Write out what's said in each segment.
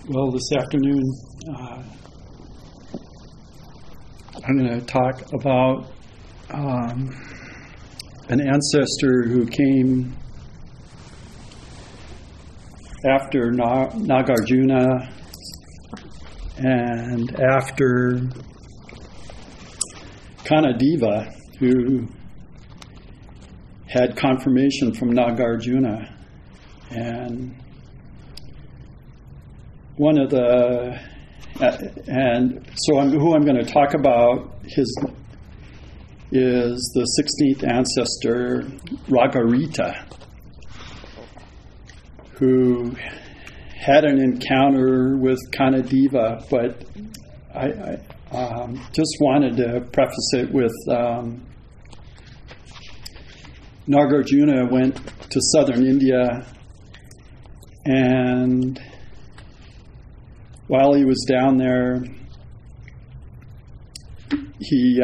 Well, this afternoon, I'm going to talk about an ancestor who came after Nagarjuna and after Kanadeva, who had confirmation from Nagarjuna. And who I'm going to talk about is the 16th ancestor, Ragarita, who had an encounter with Kanadeva, but I just wanted to preface it with Nagarjuna went to southern India, and while he was down there, he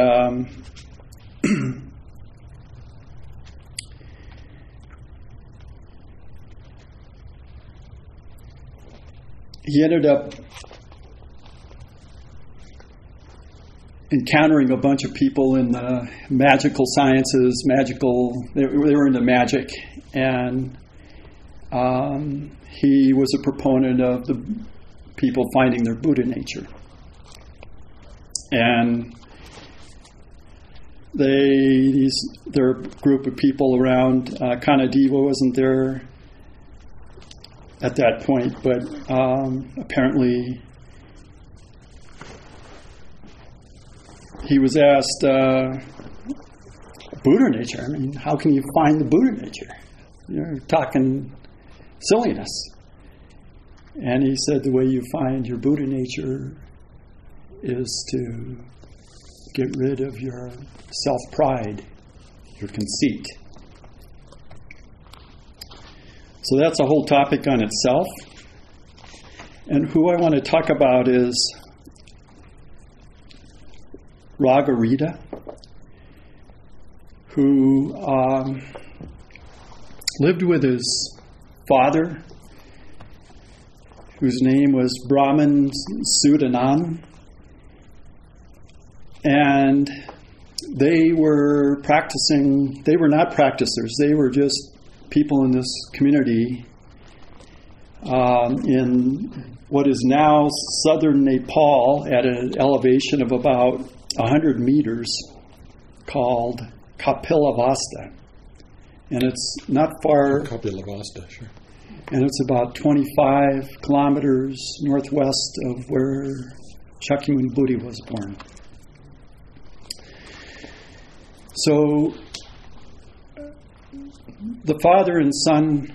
ended up encountering a bunch of people in the magical sciences, they were into magic, and he was a proponent of the people finding their Buddha nature. And their group of people around, Kanadeva wasn't there at that point, but apparently he was asked, Buddha nature, I mean, how can you find the Buddha nature? You're talking silliness. And he said the way you find your Buddha nature is to get rid of your self-pride, your conceit. So that's a whole topic on itself. And who I want to talk about is Ragarita, who lived with his father, whose name was Brahman Sudanan, and they were not practicers, they were just people in this community in what is now southern Nepal at an elevation of about 100 meters, called Kapilavastu. And it's not far. Kapilavastu, sure. And it's about 25 kilometers northwest of where Shakyamuni Buddha was born. So the father and son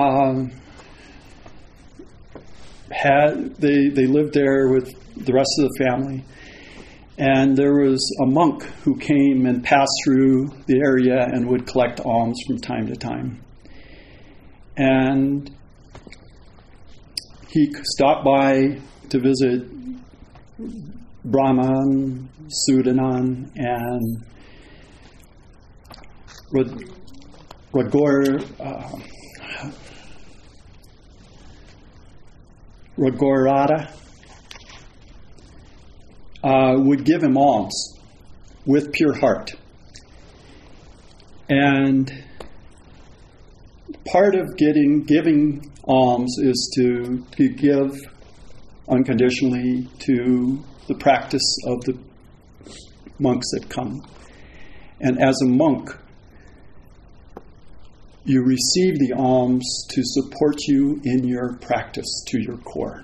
they lived there with the rest of the family, and there was a monk who came and passed through the area and would collect alms from time to time. And he stopped by to visit Brahman Sudanan and Ragorata would give him alms with pure heart. And part of giving alms is to give unconditionally to the practice of the monks that come. And as a monk, you receive the alms to support you in your practice to your core.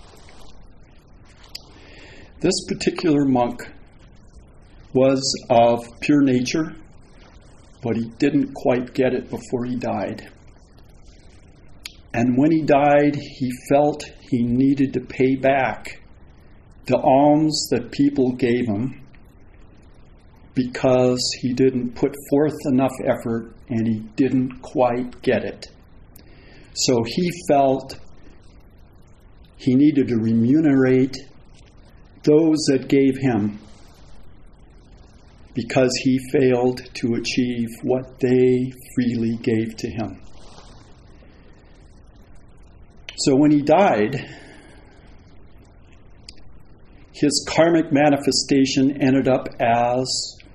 This particular monk was of pure nature, but he didn't quite get it before he died. And when he died, he felt he needed to pay back the alms that people gave him because he didn't put forth enough effort and he didn't quite get it. So he felt he needed to remunerate those that gave him because he failed to achieve what they freely gave to him. So when he died, his karmic manifestation ended up as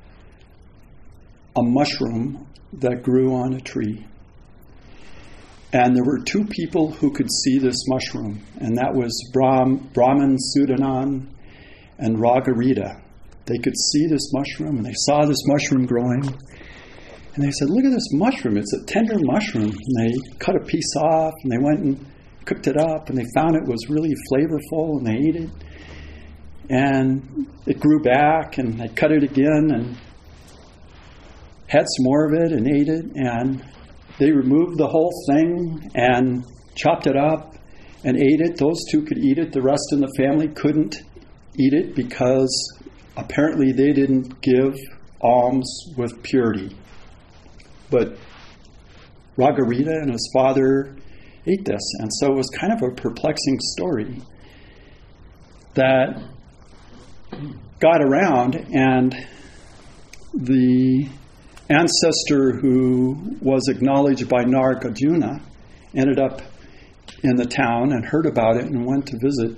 a mushroom that grew on a tree. And there were two people who could see this mushroom, and that was Brahman Sudanan and Raghavita. They could see this mushroom, and they saw this mushroom growing. And they said, look at this mushroom. It's a tender mushroom. And they cut a piece off, and they went and cooked it up, and they found it was really flavorful, and they ate it. And it grew back, and they cut it again, and had some more of it, and ate it. And they removed the whole thing, and chopped it up, and ate it. Those two could eat it. The rest in the family couldn't eat it, because apparently they didn't give alms with purity. But Raghavita and his father ate this. And so it was kind of a perplexing story that got around, and the ancestor who was acknowledged by Nagarjuna ended up in the town and heard about it and went to visit.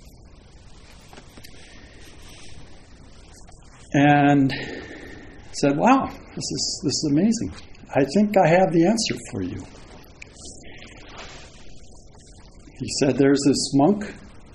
And said, wow, this is amazing. I think I have the answer for you. He said, there's this monk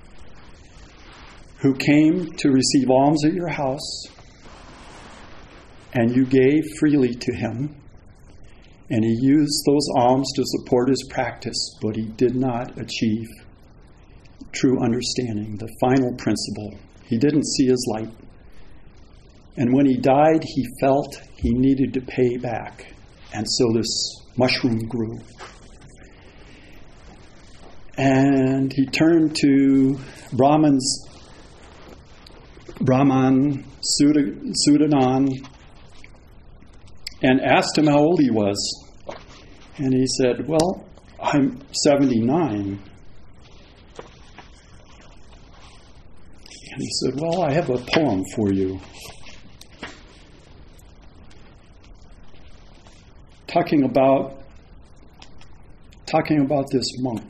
who came to receive alms at your house, and you gave freely to him, and he used those alms to support his practice, but he did not achieve true understanding, the final principle. He didn't see his light. And when he died, he felt he needed to pay back. And so this mushroom grew. And he turned to Brahman Sudanan and asked him how old he was. And he said, well, I'm 79. And he said, well, I have a poem for you. Talking about this monk.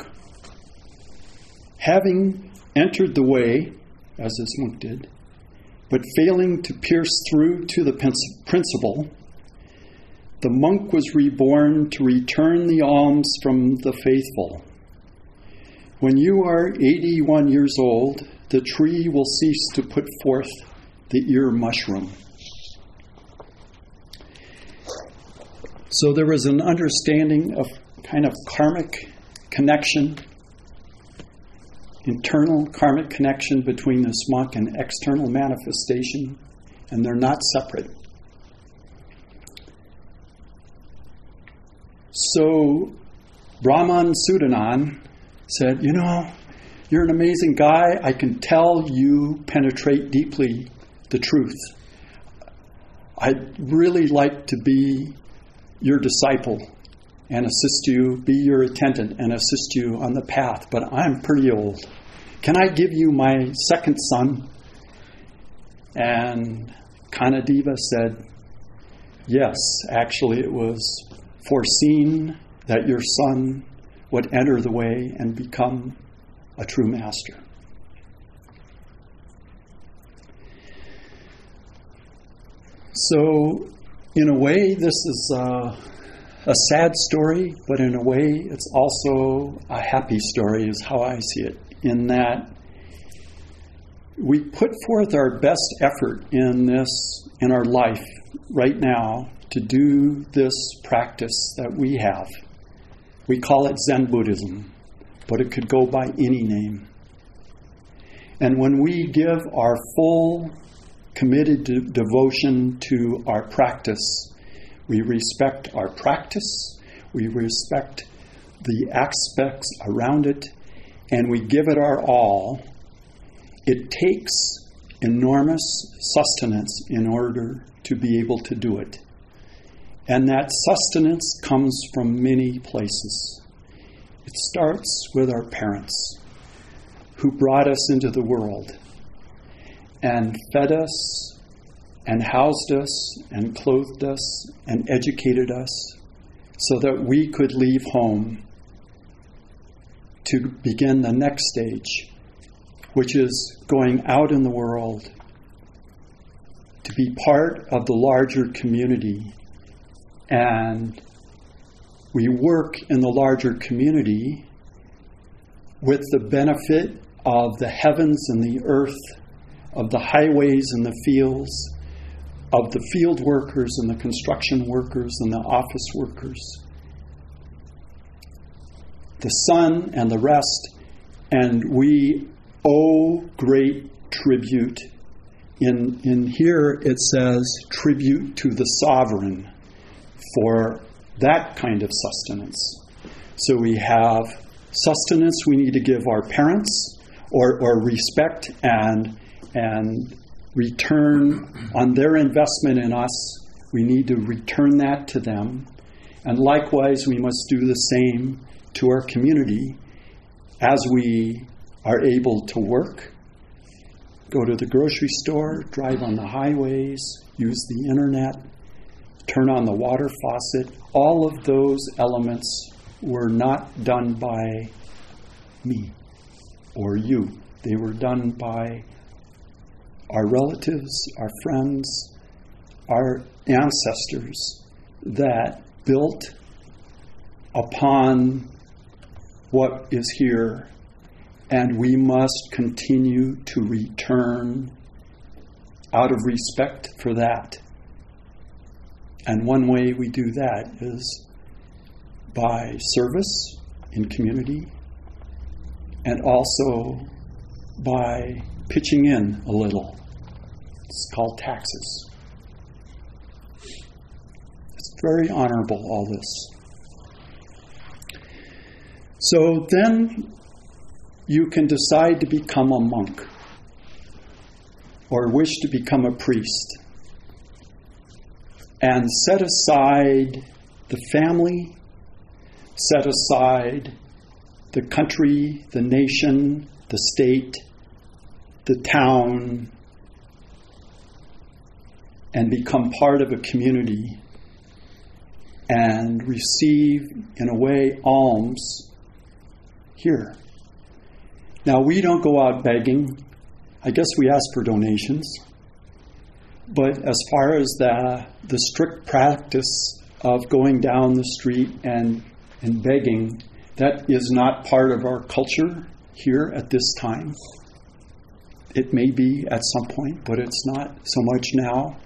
Having entered the way, as this monk did, but failing to pierce through to the principle, the monk was reborn to return the alms from the faithful. When you are 81 years old, the tree will cease to put forth the ear mushroom. So there was an understanding of kind of karmic connection, internal karmic connection between this monk and external manifestation, and they're not separate. So Brahman Sudanan said, you're an amazing guy. I can tell you penetrate deeply the truth. I'd really like to be your disciple and assist you, be your attendant and assist you on the path, but I'm pretty old. Can I give you my second son? And Kanadeva said, yes, actually it was foreseen that your son would enter the way and become a true master. So, in a way, this is a sad story, but in a way, it's also a happy story, is how I see it, in that we put forth our best effort in our life right now to do this practice that we have. We call it Zen Buddhism, but it could go by any name. And when we give our full committed devotion to our practice, we respect our practice, we respect the aspects around it, and we give it our all. It takes enormous sustenance in order to be able to do it. And that sustenance comes from many places. It starts with our parents, who brought us into the world and fed us and housed us and clothed us and educated us so that we could leave home to begin the next stage, which is going out in the world to be part of the larger community. And we work in the larger community with the benefit of the heavens and the earth, of the highways and the fields, of the field workers and the construction workers and the office workers, the sun and the rest. And we owe great tribute. In here it says tribute to the sovereign for that kind of sustenance. So we have sustenance we need to give our parents, or respect and return on their investment in us. We need to return that to them. And likewise, we must do the same to our community as we are able to work, go to the grocery store, drive on the highways, use the internet, turn on the water faucet. All of those elements were not done by me or you. They were done by our relatives, our friends, our ancestors that built upon what is here, and we must continue to return out of respect for that. And one way we do that is by service in community, and also by pitching in a little. It's called taxes. It's very honorable, all this. So then you can decide to become a monk or wish to become a priest and set aside the family, set aside the country, the nation, the state, the town, and become part of a community and receive, in a way, alms here. Now, we don't go out begging. I guess we ask for donations. But as far as the strict practice of going down the street and begging, that is not part of our culture here at this time. It may be at some point, but it's not so much now.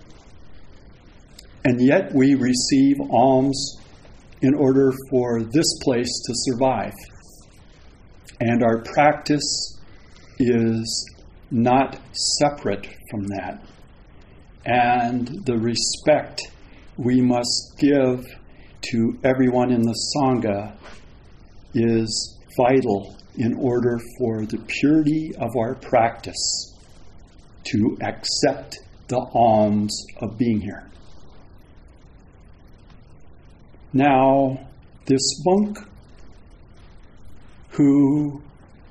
And yet we receive alms in order for this place to survive. And our practice is not separate from that. And the respect we must give to everyone in the Sangha is vital in order for the purity of our practice to accept the alms of being here. Now, this monk who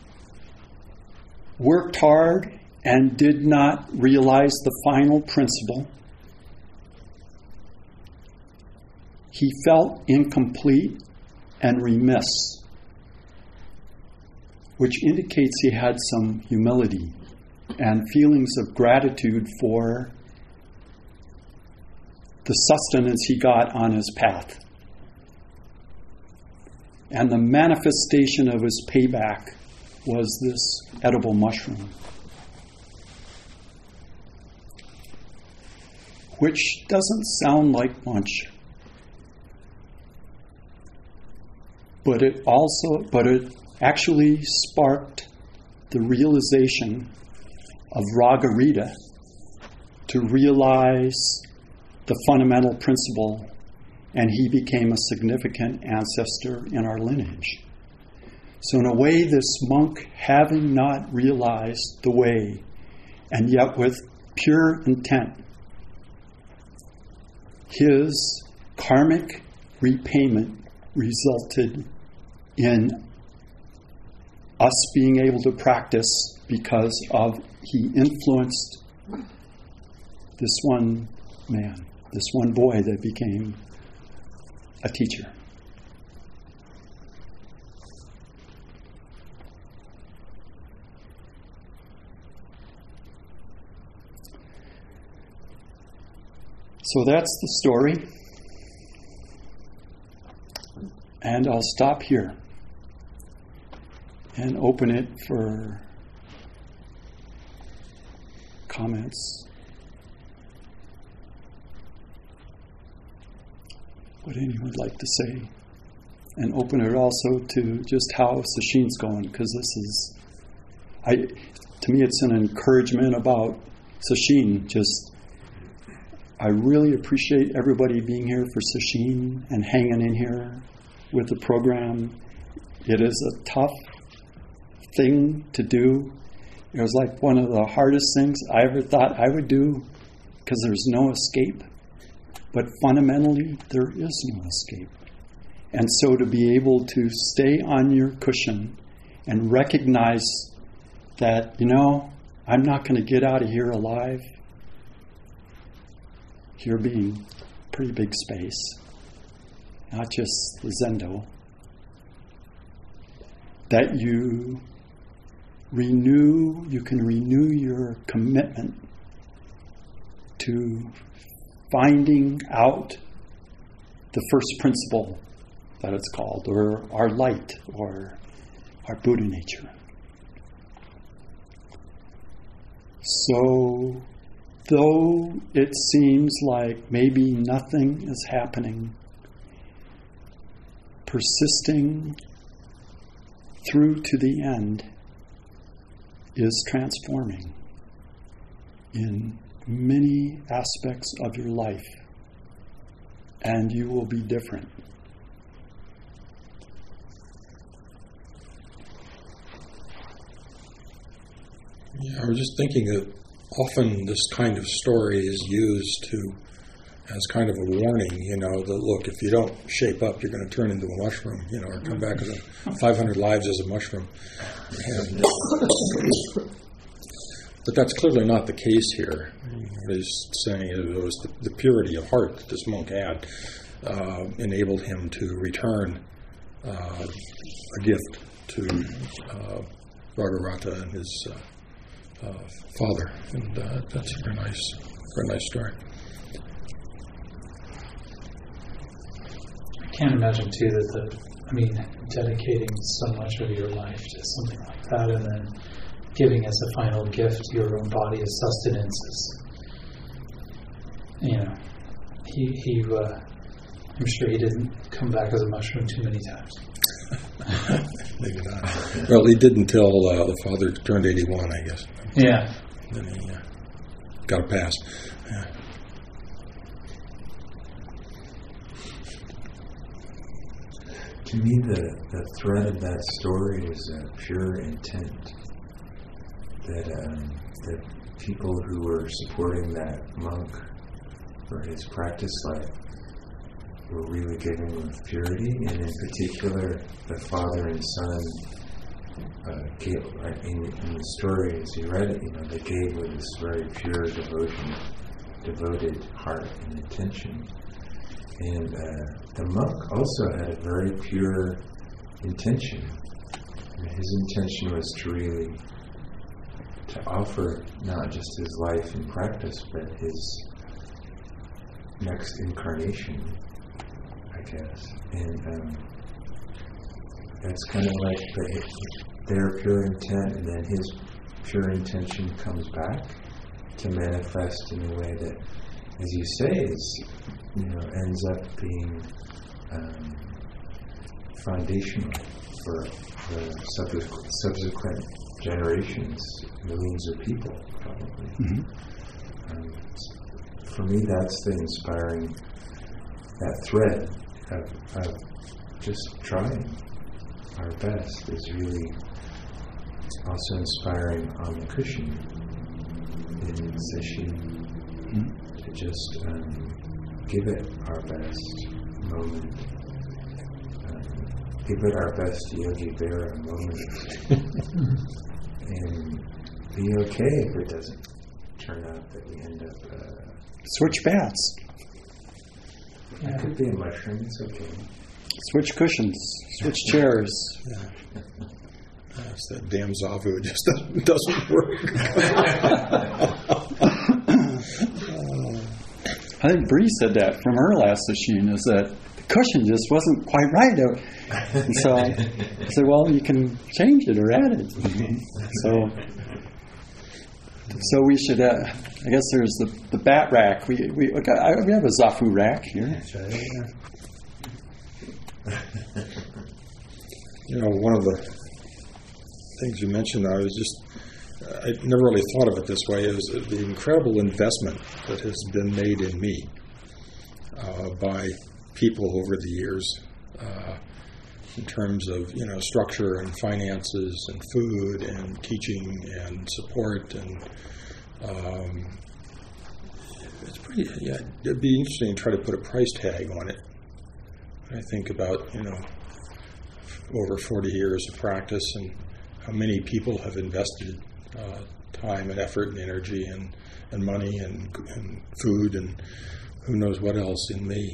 worked hard and did not realize the final principle, he felt incomplete and remiss, which indicates he had some humility and feelings of gratitude for the sustenance he got on his path. And the manifestation of his payback was this edible mushroom, which doesn't sound like much, but it actually sparked the realization of Ragarita to realize the fundamental principle, and he became a significant ancestor in our lineage. So in a way, this monk, having not realized the way, and yet with pure intent, his karmic repayment resulted in us being able to practice because of he influenced this one man, this one boy that became a teacher. So that's the story. And I'll stop here and open it for comments. What anyone would like to say. And open it also to just how Sesshine's going, because this is, to me it's an encouragement about Sesshin. Just, I really appreciate everybody being here for Sesshin and hanging in here with the program. It is a tough thing to do. It was like one of the hardest things I ever thought I would do, because there's no escape. But fundamentally, there is no escape. And so to be able to stay on your cushion and recognize that, I'm not going to get out of here alive. Here being pretty big space, not just the Zendo. That you can renew your commitment to finding out the first principle that it's called, or our light, or our Buddha nature. So, though it seems like maybe nothing is happening, persisting through to the end is transforming in many aspects of your life, and you will be different. Yeah, I was just thinking that often this kind of story is used as kind of a warning, that look, if you don't shape up, you're going to turn into a mushroom, or come back as 500 lives as a mushroom. And, but that's clearly not the case here. What he's saying is it was the purity of heart that this monk had enabled him to return a gift to Raghuratha and his father, and that's a very nice story. I can't imagine too dedicating so much of your life to something like that, and then giving as a final gift your own body as sustenance is, I'm sure he didn't come back as a mushroom too many times. Maybe not. Well, he did until the father turned 81, I guess. Yeah. Then he got a pass. Yeah. To me, the thread of that story is pure intent. That people who were supporting that monk for his practice life were really giving with purity, and in particular, the father and son gave, in the story as you read it, they gave with this very pure devoted heart and intention. And the monk also had a very pure intention. His intention was to offer not just his life and practice, but his next incarnation, I guess. And that's kind of like their pure intent, and then his pure intention comes back to manifest in a way that, as you say, ends up being foundational for the subsequent generations, millions of people, probably. Mm-hmm. For me, that's the inspiring, that thread of just trying our best is really also inspiring on the cushion in Sesshin, to just give it our best moment, give it our best Yogi Berra moment, and be okay if it doesn't turn out that we end up switch baths. It could be a mushroom, it's okay. Switch cushions, switch chairs. Yeah. It's that damn Zavu, it just doesn't work. I think Bree said that from her last session, is that the cushion just wasn't quite right. And so I said, well, you can change it or add it. So we should, I guess there's the bat rack. We have a Zafu rack here. That's right. One of the things you mentioned, I never really thought of it this way, is the incredible investment that has been made in me by people over the years in terms of, structure and finances and food and teaching and support. And it's pretty, it'd be interesting to try to put a price tag on it. I think about, over 40 years of practice and how many people have invested time and effort and energy and money and food and who knows what else in me.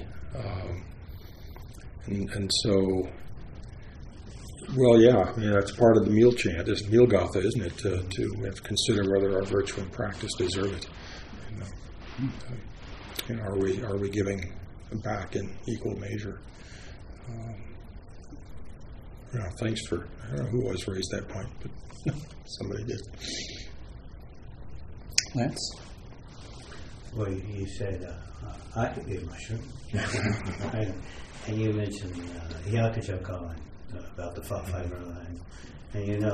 And so, well, that's part of the meal chant, is meal gatha, isn't it? To have to consider whether our virtue and practice deserve it. Are we giving back in equal measure? Thanks for, I don't know who always raised that point, but somebody did. Lance? Well, you said, I could give mushroom. And you mentioned Hyakucho Koan about the fiber line. And in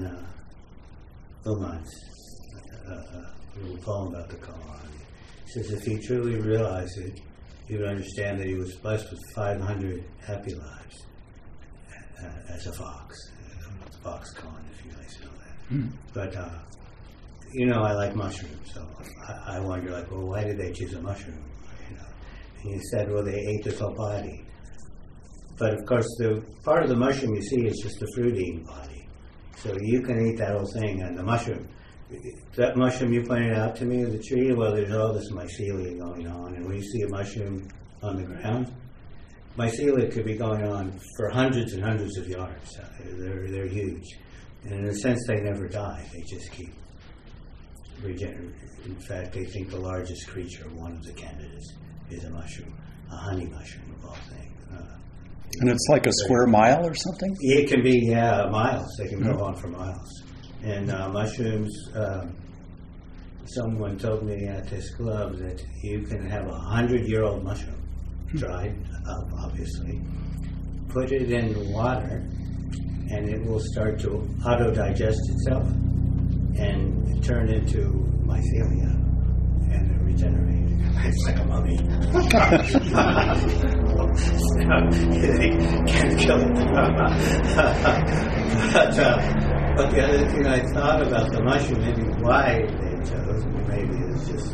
Uman's little poem about the koan, he says, if he truly realized it, he would understand that he was blessed with 500 happy lives as a fox. The fox koan, if you guys know that. But, I like mushrooms, so I wonder, why did they choose a mushroom? And he said, well, they ate this whole body. But of course, the part of the mushroom you see is just the fruit-eating body. So you can eat that whole thing, and the mushroom, that mushroom you pointed out to me, the tree, well, there's all this mycelia going on. And when you see a mushroom on the ground, mycelia could be going on for hundreds and hundreds of yards. They're huge. And in a sense, they never die. They just keep regenerating. In fact, they think the largest creature, one of the candidates, is a mushroom, a honey mushroom of all things. And it's like a square mile or something? It can be, miles. They can go on for miles. And mushrooms, someone told me at this club that you can have 100-year-old mushroom, dried up, obviously, put it in water, and it will start to auto-digest itself and turn into mycelia and regenerate. It's like a mummy. They can't kill it. But the other thing I thought about the mushroom, maybe why they chose, maybe it's just,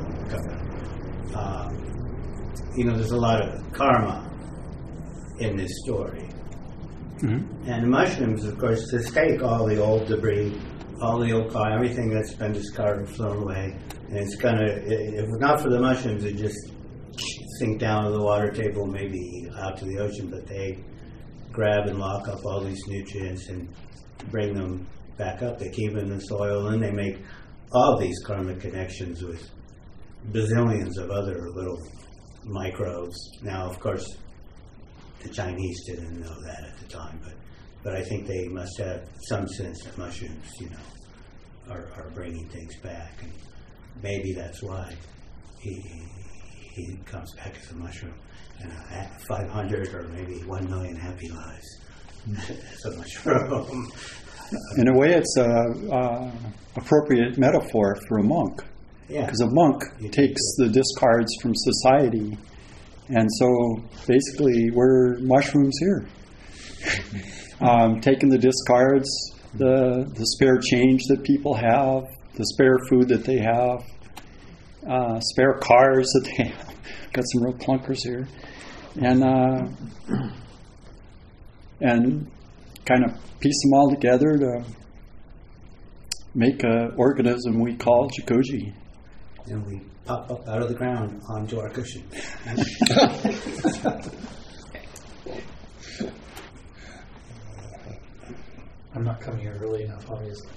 there's a lot of karma in this story. Mm-hmm. And mushrooms, of course, just take all the old debris, all the old karma, everything that's been discarded, thrown away, and it's if not for the mushrooms, it just sink down to the water table, maybe out to the ocean, but they grab and lock up all these nutrients and bring them back up. They keep them in the soil, and they make all these karmic connections with bazillions of other little microbes. Now, of course, the Chinese didn't know that at the time, but I think they must have some sense that mushrooms, are bringing things back, and maybe that's why he comes back as a mushroom, and 500 or maybe 1 million happy lives as a mushroom. In a way, it's a appropriate metaphor for a monk. Yeah. Because a monk takes the discards from society, and so basically we're mushrooms here. Taking the discards, the spare change that people have, the spare food that they have, spare cars that they have. Got some real clunkers here, and kind of piece them all together to make an organism we call Jikoji. And we pop up out of the ground onto our cushion. I'm not coming here early enough, obviously.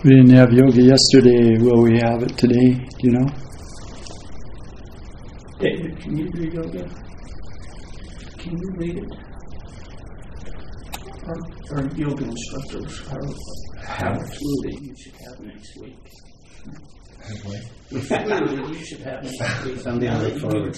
We didn't have yoga yesterday. Will we have it today? Do you know? David, can you do yoga? Can you lead it? Our yoga instructors absolutely you should have next week. Absolutely, you should have next week. Something Now to that look you forward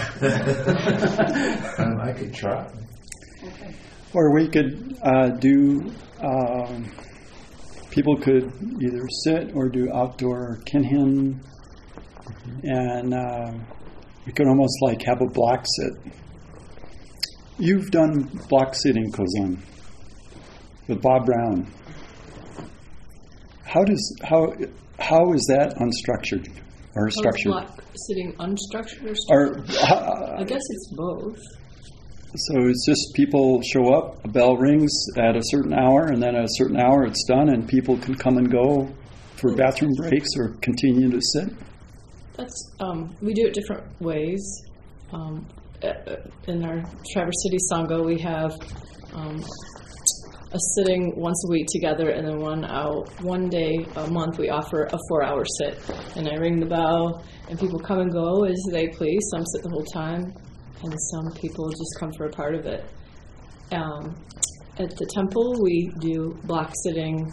moved here. I could try. Or we could do, people could either sit or do outdoor kinhin, and we could almost like have a block sit. You've done block sitting, Kozan, with Bob Brown. How is that unstructured or structured? Block sitting unstructured Or or I guess it's both. so it's just people show up, a bell rings at a certain hour, and then at a certain hour it's done, and people can come and go for bathroom breaks or continue to sit. That's we do it different ways. In our Traverse City Sangha, we have a sitting once a week together, and then one day a month we offer a 4-hour sit. And I ring the bell, and people come and go as they please. Some sit the whole time, and some people just come for a part of it. At the temple, we do block sitting.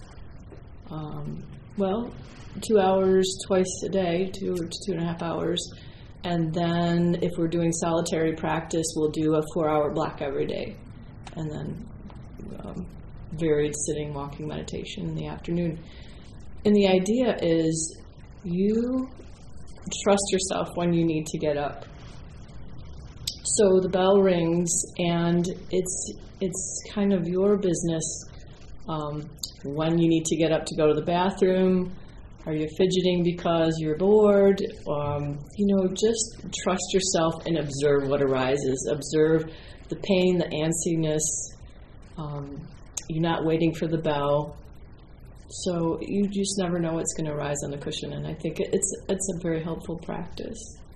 2 hours twice a day, 2 to 2.5 hours. And then if we're doing solitary practice, we'll do a 4-hour block every day. And then varied sitting, walking, meditation in the afternoon. And the idea is you trust yourself when you need to get up. So the bell rings, and it's kind of your business when you need to get up to go to the bathroom. Are you fidgeting because you're bored? Just trust yourself and observe what arises. Observe the pain, the antsiness. You're not waiting for the bell. So you just never know what's going to arise on the cushion. And I think it's a very helpful practice.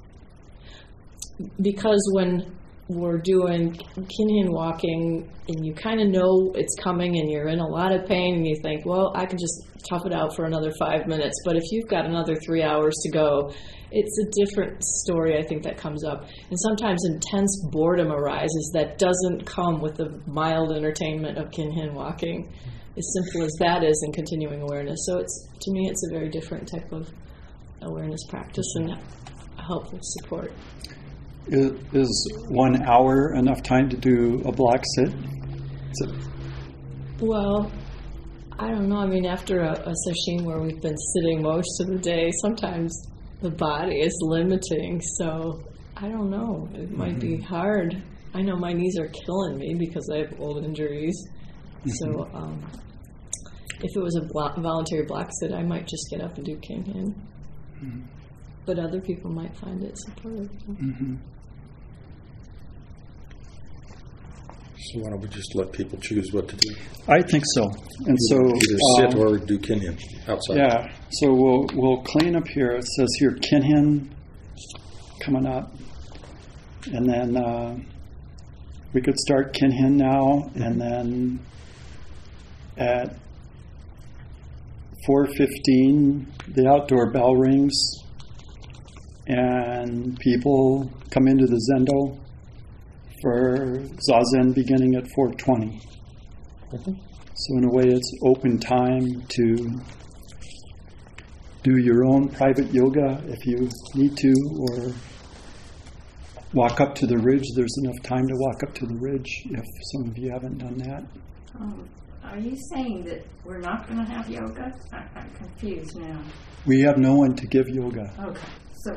Because when we're doing kinhin walking and you kind of know it's coming and you're in a lot of pain and you think, well, I can just tough it out for another 5 minutes. But if you've got another 3 hours to go, it's a different story, I think, that comes up. And sometimes intense boredom arises that doesn't come with the mild entertainment of kinhin walking, as simple as that is in continuing awareness. So to me, it's a very different type of awareness practice and a helpful support. Is 1 hour enough time to do a block sit? Well, I don't know. I mean, after a session where we've been sitting most of the day, sometimes the body is limiting. So I don't know. It might be hard. I know my knees are killing me because I have old injuries. So if it was a voluntary block sit, I might just get up and do kinhin. But other people might find it supportive. So why don't we just let people choose what to do? I think so. And so Either sit or do kinhin outside. Yeah. So we'll clean up here. It says here kinhin coming up, and then we could start kinhin now, and then at 4:15 the outdoor bell rings, and people come into the zendo for Zazen beginning at 4:20. So in a way it's open time to do your own private yoga if you need to, or walk up to the ridge. There's enough time to walk up to the ridge if some of you haven't done that. Are you saying that we're not going to have yoga? I'm confused now. We have no one to give yoga. Okay, so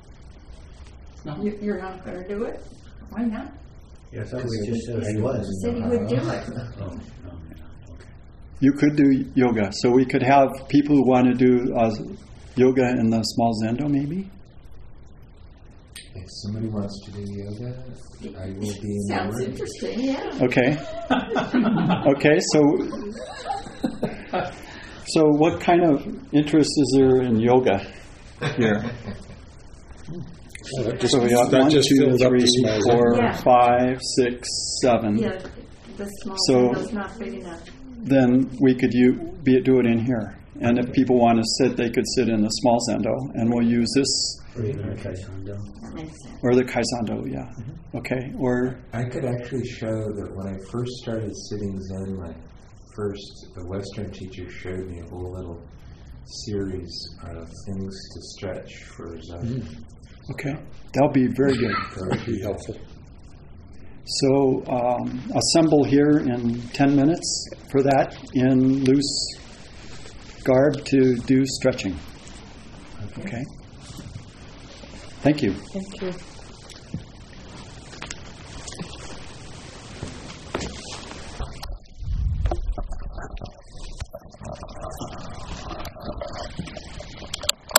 you're not going to do it? Why not? Yes, I was just said he was. You said he would do it. Oh, no. Okay. You could do yoga. So we could have people who want to do yoga in the small zendo maybe? If somebody wants to do yoga, I will be in the Sounds room. interesting, yeah. Okay. Okay, so what kind of interest is there in yoga here? Well, that So we got that 1, just 2, fills up the 3, small 4, Yeah. 5, 6, 7. Yeah, the small So- window's not big enough. Then we could do it in here. And if people want to sit, they could sit in the small zendo, and we'll use this, Or even a Kaisando. That makes sense. or the kaisando, yeah. Okay, or, I could actually show that when I first started sitting Zen, the Western teacher showed me a whole little series of things to stretch for Zen. okay, that'll be very good. That would be helpful. So assemble here in 10 minutes for that in loose garb to do stretching. Okay. Thank you. Thank you.